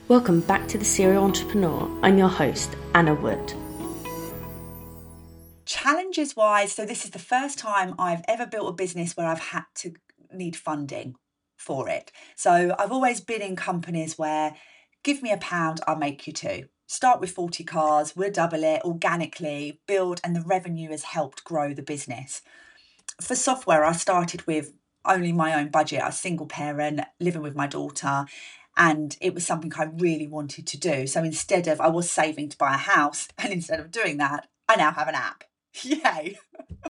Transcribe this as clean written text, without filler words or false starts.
Welcome back to The Serial Entrepreneur. I'm your host, Anna Wood. Challenges wise, so this is the first time I've ever built a business where I've had to need funding for it. So I've always been in companies where give me £1, I'll make you two. Start with 40 cars, we'll double it organically, build, and the revenue has helped grow the business. For software, I started with only my own budget. I was a single parent living with my daughter, and it was something I really wanted to do. So I was saving to buy a house, and instead of doing that, I now have an app. Yay.